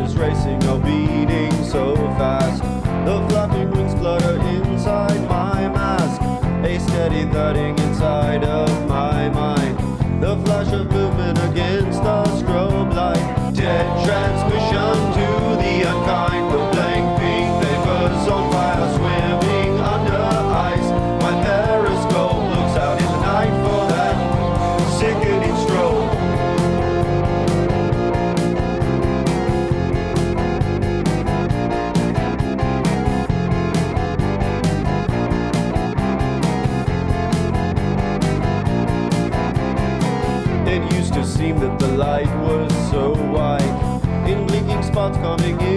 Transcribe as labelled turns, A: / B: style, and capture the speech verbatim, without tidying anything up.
A: is racing, oh beating so fast. The flapping wings flutter inside my mask, a steady thudding inside of my mind. The flash of movement against the strobe light. Dead transmission to the unkind. The blank pink papers on fire, swimming under ice. My periscope looks out in the night for that sickening strobe. It used to seem that the light was so white, in blinking spots coming